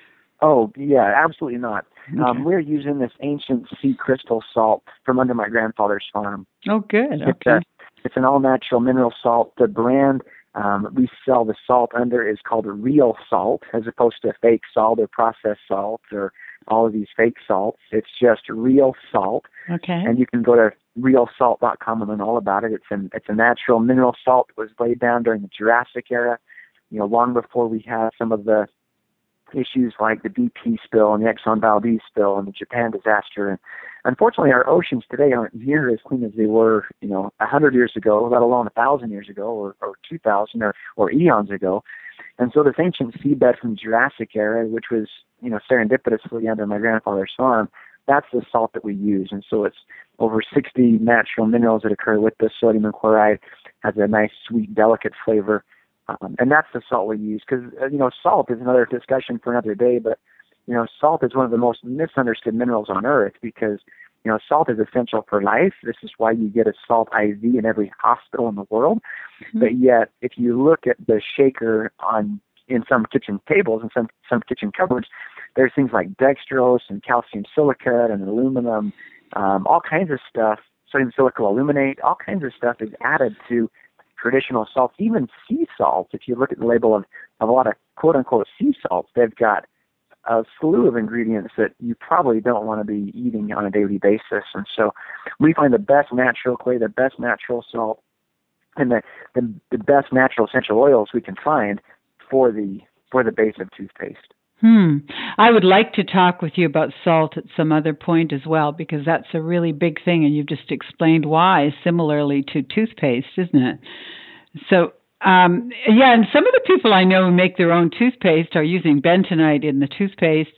Oh, yeah, absolutely not. Okay. Um, we're using this ancient sea crystal salt from under my grandfather's farm. Oh, good. It's, okay. a, it's an all-natural mineral salt. The brand um, we sell the salt under is called a real salt, as opposed to fake salt or processed salt or all of these fake salts. It's just real salt. Okay. And you can go to real salt dot com and learn all about it. It's an it's a natural mineral salt that was laid down during the Jurassic era, you know, long before we had some of the issues like the B P spill and the Exxon Valdez spill and the Japan disaster. And unfortunately, our oceans today aren't near as clean as they were, you know, a hundred years ago, let alone a thousand years ago, or, or two thousand, or, or eons ago. And so this ancient seabed from the Jurassic era, which was, you know, serendipitously under my grandfather's farm, that's the salt that we use. And so it's over sixty natural minerals that occur with the sodium and chloride, has a nice, sweet, delicate flavor. Um, and that's the salt we use, because, uh, you know, salt is another discussion for another day, but, you know, salt is one of the most misunderstood minerals on Earth, because, you know, salt is essential for life. This is why you get a salt I V in every hospital in the world. Mm-hmm. But yet, if you look at the shaker on in some kitchen tables and some, some kitchen cupboards, there's things like dextrose and calcium silicate and aluminum, um, all kinds of stuff, sodium silicate aluminate, all kinds of stuff is added to traditional salts, even sea salts. If you look at the label of, of a lot of quote-unquote sea salts, they've got a slew of ingredients that you probably don't want to be eating on a daily basis. And so we find the best natural clay, the best natural salt, and the, the, the best natural essential oils we can find for the for the base of toothpaste. Hmm. I would like to talk with you about salt at some other point as well, because that's a really big thing, and you've just explained why, similarly to toothpaste, isn't it? So, um, yeah, and some of the people I know who make their own toothpaste are using bentonite in the toothpaste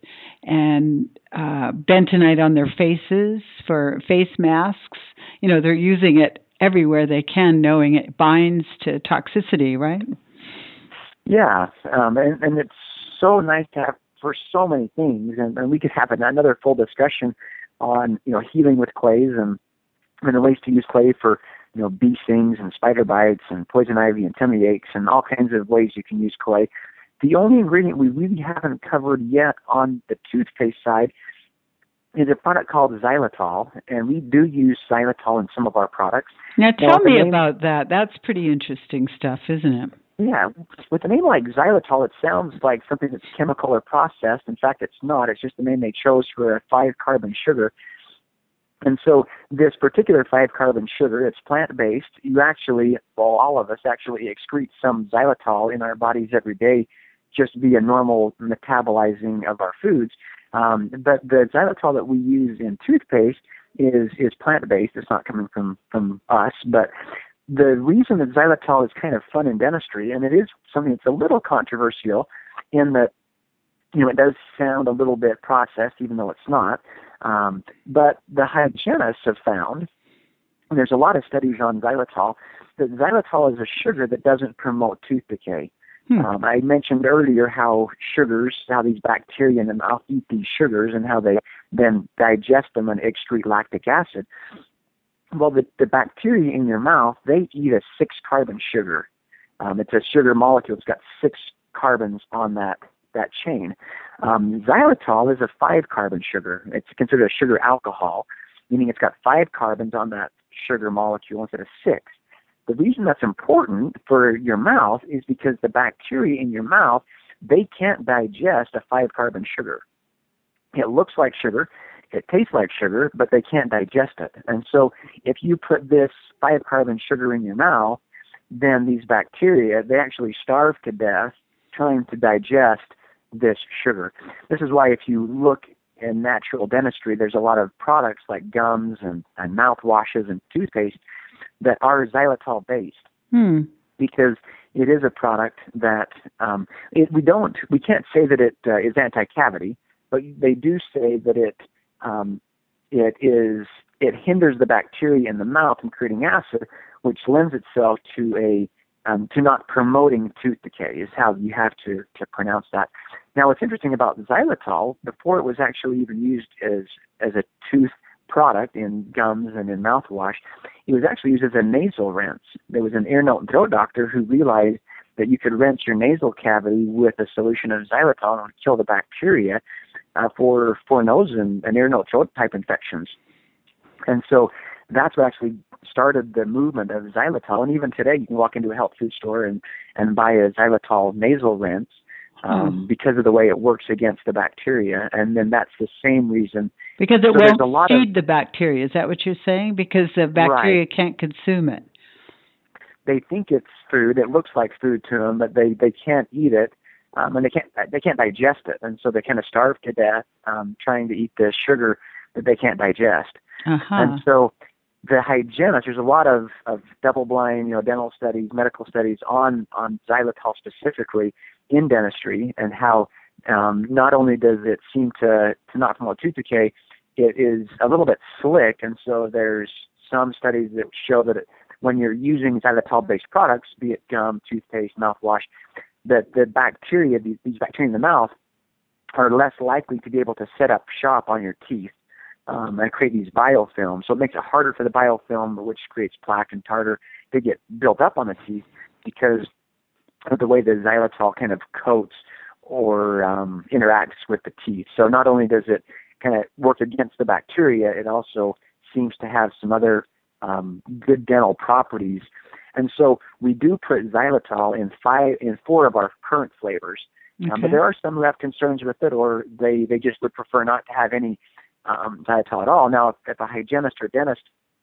and uh, bentonite on their faces for face masks. You know, they're using it everywhere they can, knowing it binds to toxicity, right? Yeah, um, and, and it's so nice to have for so many things, and, and we could have another full discussion on, you know, healing with clays and, and the ways to use clay for, you know, bee stings and spider bites and poison ivy and tummy aches and all kinds of ways you can use clay. The only ingredient we really haven't covered yet on the toothpaste side is a product called xylitol, and we do use xylitol in some of our products. Now, tell now, me name, about that. That's pretty interesting stuff, isn't it? Yeah, with a name like xylitol, it sounds like something that's chemical or processed. In fact, it's not. It's just the name they chose for a five-carbon sugar. And so this particular five-carbon sugar, it's plant-based. You actually, well, all of us actually excrete some xylitol in our bodies every day just via normal metabolizing of our foods. Um, but the xylitol that we use in toothpaste is is plant-based. It's not coming from, from us. But the reason that xylitol is kind of fun in dentistry, and it is something that's a little controversial in that, you know, it does sound a little bit processed, even though it's not. Um, but the hygienists have found, and there's a lot of studies on xylitol, that xylitol is a sugar that doesn't promote tooth decay. Hmm. Um, I mentioned earlier how sugars, how these bacteria in the mouth eat these sugars and how they then digest them and excrete lactic acid. Well, the, the bacteria in your mouth, they eat a six-carbon sugar. Um, it's a sugar molecule. It's got six carbons on that, that chain. Um, xylitol is a five-carbon sugar. It's considered a sugar alcohol, meaning it's got five carbons on that sugar molecule instead of six. The reason that's important for your mouth is because the bacteria in your mouth, they can't digest a five-carbon sugar. It looks like sugar, it tastes like sugar, but they can't digest it. And so if you put this five-carbon sugar in your mouth, then these bacteria, they actually starve to death trying to digest this sugar. This is why if you look in natural dentistry, there's a lot of products like gums and, and mouthwashes and toothpaste that are xylitol-based. Hmm. Because it is a product that um, it, we don't, we can't say that it uh, is anti-cavity, but they do say that it um, it is it hinders the bacteria in the mouth from creating acid, which lends itself to a um, to not promoting tooth decay. Is how you have to to pronounce that. Now, what's interesting about xylitol, before it was actually even used as as a tooth product in gums and in mouthwash, it was actually used as a nasal rinse. There was an ear, nose, and throat doctor who realized that you could rinse your nasal cavity with a solution of xylitol and it would kill the bacteria uh, for for nose and, and ear, nose, throat type infections. And so that's what actually started the movement of xylitol. And even today, you can walk into a health food store and, and buy a xylitol nasal rinse um, mm. because of the way it works against the bacteria. And then that's the same reason. Because it so won't feed of, the bacteria. Is that what you're saying? Because the bacteria right. can't consume it. They think it's food. It looks like food to them, but they, they can't eat it. Um, and they can't they can't digest it. And so they kind of starve to death um, trying to eat the sugar that they can't digest. Uh-huh. And so the hygienist, there's a lot of, of double-blind, you know, dental studies, medical studies on, on xylitol specifically in dentistry and how um, not only does it seem to, to not promote tooth decay, it is a little bit slick. And so there's some studies that show that it, when you're using xylitol-based products, be it gum, toothpaste, mouthwash, that the bacteria, these, these bacteria in the mouth, are less likely to be able to set up shop on your teeth. Um, and create these biofilms. So it makes it harder for the biofilm, which creates plaque and tartar, to get built up on the teeth because of the way the xylitol kind of coats or um, interacts with the teeth. So not only does it kind of work against the bacteria, it also seems to have some other um, good dental properties. And so we do put xylitol in five, in four of our current flavors. Okay. Um, but there are some who have concerns with it, or they, they just would prefer not to have any Um, xylitol at all. Now, if, if a hygienist or dentist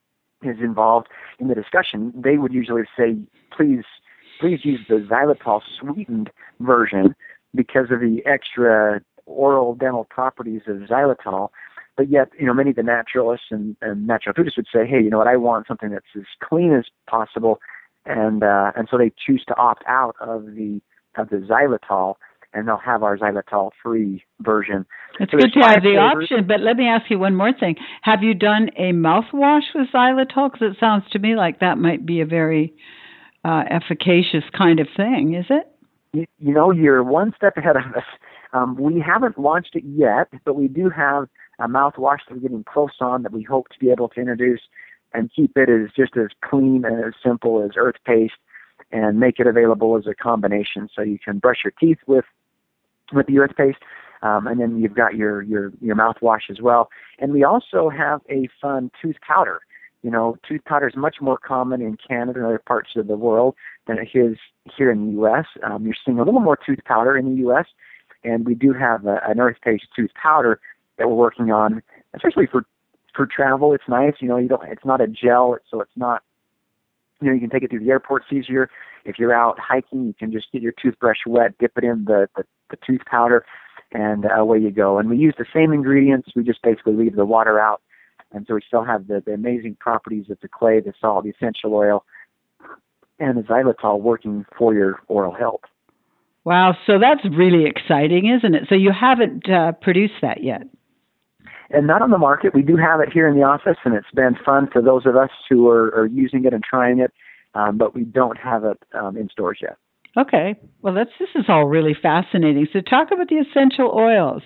is involved in the discussion, they would usually say, please, please use the xylitol sweetened version because of the extra oral dental properties of xylitol. But yet, you know, many of the naturalists and, and natural foodists would say, hey, you know what, I want something that's as clean as possible, and uh, and so they choose to opt out of the of the xylitol. And they'll have our xylitol-free version. It's so good to have the flavors. Option, but let me ask you one more thing. Have you done a mouthwash with xylitol? Because it sounds to me like that might be a very uh, efficacious kind of thing, is it? You, you know, you're one step ahead of us. Um, we haven't launched it yet, but we do have a mouthwash that we're getting close on that we hope to be able to introduce and keep it as just as clean and as simple as earth paste and make it available as a combination so you can brush your teeth with with the earth paste, um, and then you've got your, your, your mouthwash as well. And we also have a fun tooth powder. You know, tooth powder is much more common in Canada and other parts of the world than it is here in the U S. Um, you're seeing a little more tooth powder in the U S, and we do have a, an earth paste tooth powder that we're working on, especially for, for travel. It's nice, you know, you don't, it's not a gel, so it's not, you know, you can take it through the airport. It's easier. If you're out hiking, you can just get your toothbrush wet, dip it in the, the, the tooth powder, and uh, away you go. And we use the same ingredients. We just basically leave the water out, and so we still have the, the amazing properties of the clay, the salt, the essential oil, and the xylitol working for your oral health. Wow, so that's really exciting, isn't it? So you haven't uh, produced that yet? And not on the market. We do have it here in the office, and it's been fun for those of us who are, are using it and trying it, um, but we don't have it um, in stores yet. Okay. Well, that's this is all really fascinating. So talk about the essential oils.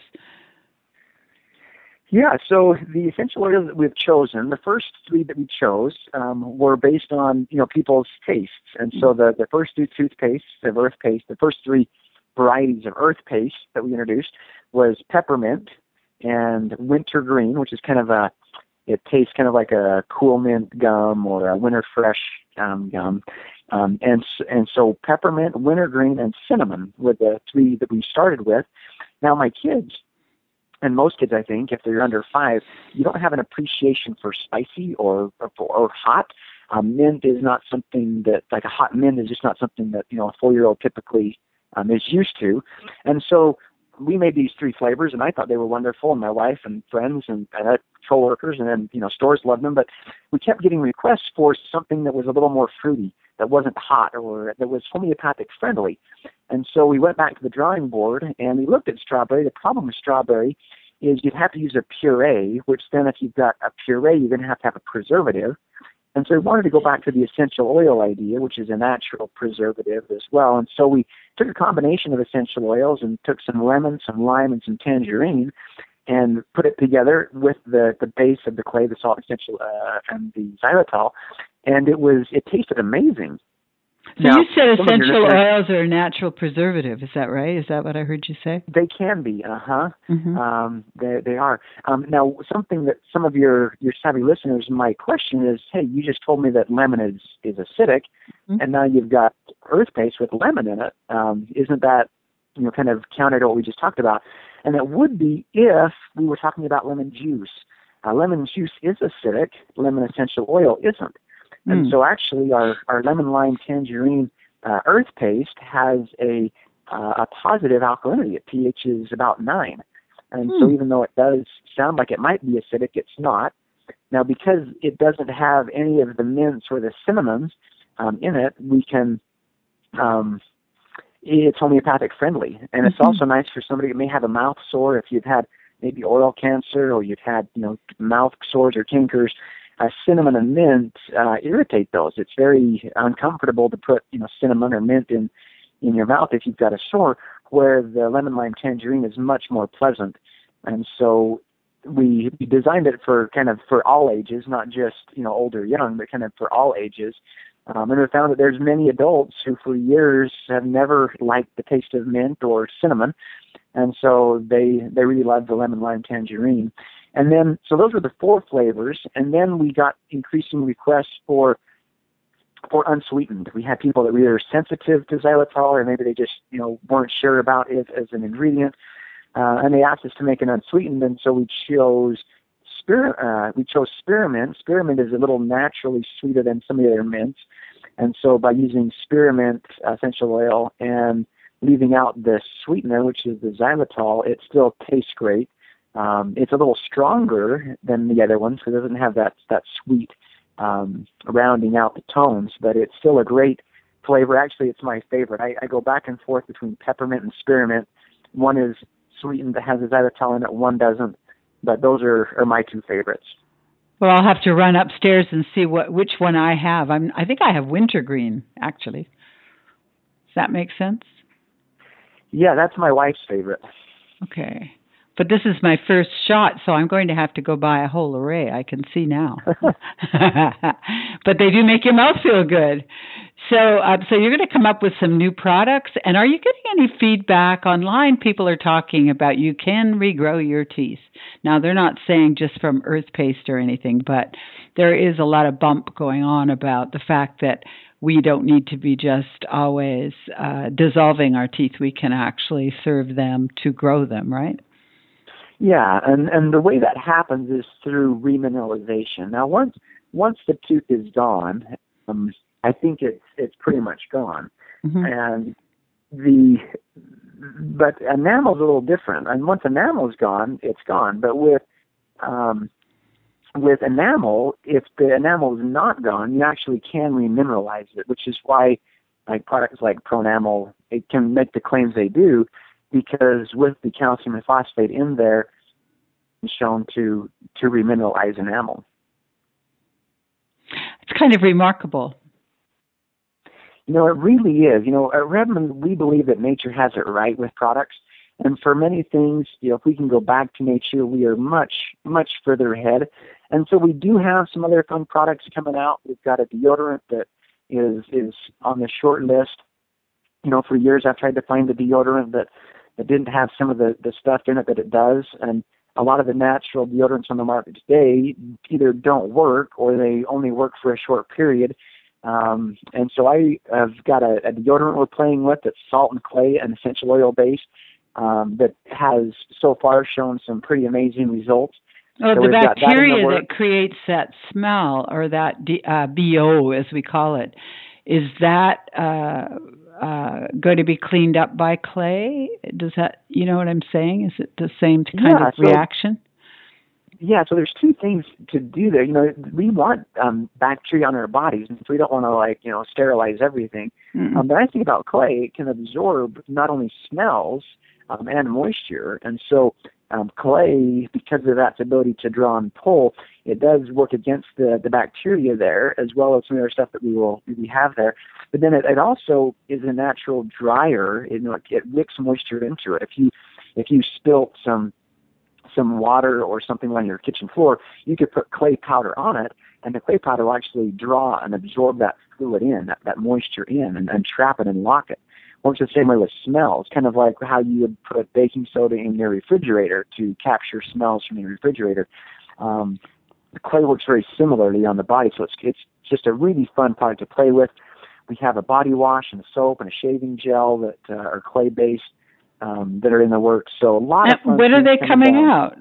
Yeah, so the essential oils that we've chosen, the first three that we chose um, were based on, you know, people's tastes. And so the, the first two toothpastes of earth paste, the first three varieties of earth paste that we introduced was peppermint and wintergreen, which is kind of a, it tastes kind of like a cool mint gum or a winter fresh um, gum. Um, and, and so peppermint, wintergreen, and cinnamon were the three that we started with. Now my kids, and most kids, I think, if they're under five, you don't have an appreciation for spicy or or, or hot. Um, mint is not something that, like a hot mint is just not something that, you know, a four-year-old typically um, is used to. And so we made these three flavors, and I thought they were wonderful, and my wife and friends and, and coworkers, and then, you know, stores loved them. But we kept getting requests for something that was a little more fruity, that wasn't hot, or that was homeopathic friendly. And so we went back to the drawing board, and we looked at strawberry. The problem with strawberry is you'd have to use a puree, which then if you've got a puree, you're going to have to have a preservative. And so we wanted to go back to the essential oil idea, which is a natural preservative as well. And so we took a combination of essential oils and took some lemon, some lime, and some tangerine, and put it together with the, the base of the clay, the salt essential, uh, and the xylitol. And it was it tasted amazing. So now, you said essential oils are a natural preservative. Is that right? Is that what I heard you say? They can be, uh-huh. Mm-hmm. Um, they, they are. Um, now, something that some of your, your savvy listeners might question is, hey, you just told me that lemon is, is acidic, mm-hmm. and now you've got earth paste with lemon in it. Um, isn't that, you know, kind of counter to what we just talked about? And it would be if we were talking about lemon juice. Uh, lemon juice is acidic. Lemon essential oil isn't. And mm. so actually our, our lemon, lime, tangerine uh, earth paste has a uh, a positive alkalinity. Its pH is about nine. And mm. so even though it does sound like it might be acidic, it's not. Now, because it doesn't have any of the mints or the cinnamons um, in it, we can, um, it's homeopathic friendly. And mm-hmm. it's also nice for somebody who may have a mouth sore. If you've had maybe oral cancer or you've had, you know, mouth sores or tinctures, Uh, cinnamon and mint uh, irritate those. It's very uncomfortable to put, you know, cinnamon or mint in, in your mouth if you've got a sore, where the lemon, lime, tangerine is much more pleasant. And so we, we designed it for kind of for all ages, not just, you know, old or young, but kind of for all ages. Um, and we found that there's many adults who for years have never liked the taste of mint or cinnamon. And so they, they really love the lemon, lime, tangerine. And then, so those were the four flavors, and then we got increasing requests for for unsweetened. We had people that were either sensitive to xylitol, or maybe they just, you know, weren't sure about it as an ingredient, uh, and they asked us to make an unsweetened, and so we chose spear, uh, we chose spearmint. Spearmint is a little naturally sweeter than some of the other mints, and so by using spearmint essential oil and leaving out the sweetener, which is the xylitol, it still tastes great. Um, it's a little stronger than the other ones because it doesn't have that that sweet um, rounding out the tones, but it's still a great flavor. Actually, it's my favorite. I, I go back and forth between peppermint and spearmint. One is sweetened that has a xylitol in it, one doesn't, but those are, are my two favorites. Well, I'll have to run upstairs and see what which one I have. I'm, I think I have wintergreen, actually. Does that make sense? Yeah, that's my wife's favorite. Okay. But this is my first shot, so I'm going to have to go buy a whole array. I can see now. But they do make your mouth feel good. So uh, so you're going to come up with some new products. And are you getting any feedback online? People are talking about you can regrow your teeth. Now, they're not saying just from earth paste or anything, but there is a lot of bump going on about the fact that we don't need to be just always uh, dissolving our teeth. We can actually serve them to grow them, right? Yeah, and, and the way that happens is through remineralization. Now, once once the tooth is gone, um, I think it's it's pretty much gone. Mm-hmm. And the but enamel's a little different. And once enamel's gone, it's gone. But with um, with enamel, if the enamel is not gone, you actually can remineralize it, which is why like products like Pronamel, it can make the claims they do, because with the calcium and phosphate in there, it's shown to to remineralize enamel. It's kind of remarkable. You know, it really is. You know, at Redmond, we believe that nature has it right with products. And for many things, you know, if we can go back to nature, we are much, much further ahead. And so we do have some other fun products coming out. We've got a deodorant that is is on the short list. You know, for years I've tried to find a deodorant that, that didn't have some of the, the stuff in it that it does. And a lot of the natural deodorants on the market today either don't work or they only work for a short period. Um, and so I have got a, a deodorant we're playing with that's salt and clay and essential oil based um, that has so far shown some pretty amazing results. Oh, so the bacteria that, that creates that smell, or that D, uh, B O as we call it, is that uh, uh, going to be cleaned up by clay? Does that, you know what I'm saying? Is it the same kind yeah, of so, reaction? Yeah, so there's two things to do there. You know, we want um, bacteria on our bodies, and so we don't want to, like, you know, sterilize everything. Mm-hmm. Um, but I think about clay, it can absorb not only smells um, and moisture, and so um, clay, because of that ability to draw and pull, it does work against the, the bacteria there, as well as some other stuff that we will we have there. But then it, it also is a natural dryer. You know, it, it wicks moisture into it. If you if you spilt some some water or something on your kitchen floor, you could put clay powder on it, and the clay powder will actually draw and absorb that fluid in, that, that moisture in, and, and trap it and lock it. Works the same way with smells, kind of like how you would put baking soda in your refrigerator to capture smells from your refrigerator. Um, the clay works very similarly on the body, so it's, it's just a really fun product to play with. We have a body wash and a soap and a shaving gel that uh, are clay-based, Um, that are in the works. So a lot now, of fun. When are they coming down. out?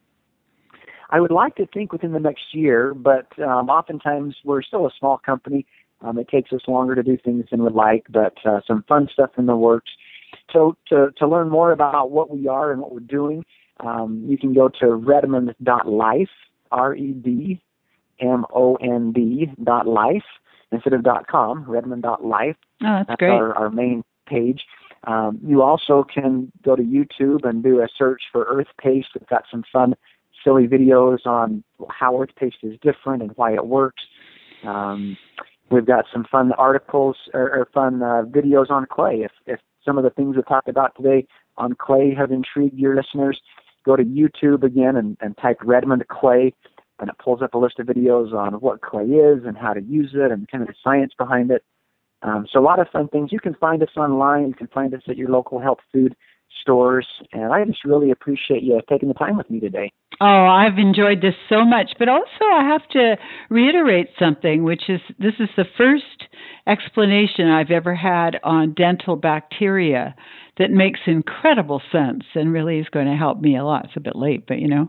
I would like to think within the next year, but um, oftentimes we're still a small company. Um, it takes us longer to do things than we'd like, but uh, some fun stuff in the works. So to, to learn more about what we are and what we're doing, um, you can go to redmond dot life, R E D M O N D dot life, instead of .com, redmond dot life. Oh, that's, that's great. Our, our main page. Um, you also can go to YouTube and do a search for Earth Paste. We've got some fun, silly videos on how Earth Paste is different and why it works. Um, we've got some fun articles or, or fun uh, videos on clay. If, if some of the things we talked about today on clay have intrigued your listeners, go to YouTube again and, and type Redmond Clay, and it pulls up a list of videos on what clay is and how to use it and kind of the science behind it. Um, so a lot of fun things. You can find us online. You can find us at your local health food stores. And I just really appreciate you taking the time with me today. Oh, I've enjoyed this so much. But also I have to reiterate something, which is this is the first explanation I've ever had on dental bacteria that makes incredible sense and really is going to help me a lot. It's a bit late, but, you know,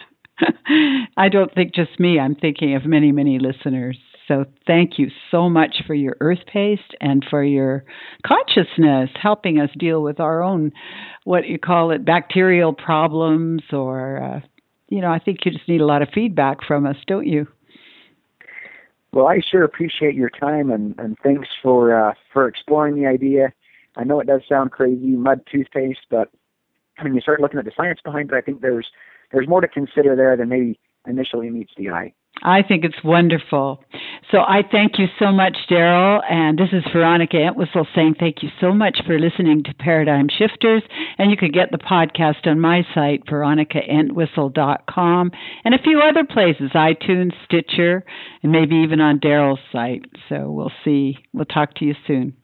I don't think just me. I'm thinking of many, many listeners. So thank you so much for your Earth Paste and for your consciousness, helping us deal with our own, what you call it, bacterial problems. Or, uh, you know, I think you just need a lot of feedback from us, don't you? Well, I sure appreciate your time, and, and thanks for uh, for exploring the idea. I know it does sound crazy, mud toothpaste, but when you start looking at the science behind it, I think there's there's more to consider there than maybe initially meets the eye. I think it's wonderful. So I thank you so much, Daryl. And this is Veronica Entwistle saying thank you so much for listening to Paradigm Shifters. And you can get the podcast on my site, veronica entwistle dot com, and a few other places, iTunes, Stitcher, and maybe even on Daryl's site. So we'll see. We'll talk to you soon.